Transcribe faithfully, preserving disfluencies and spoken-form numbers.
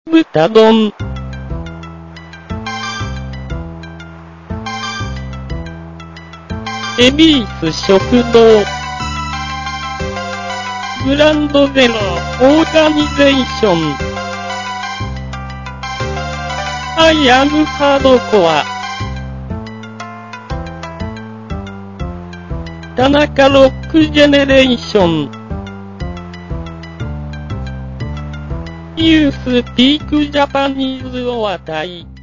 豚丼。エビース食堂。グランドゼロオーガニゼーション。アイアムハードコア。田中ロックジェネレーション。ユースピークジャパニーズお話題。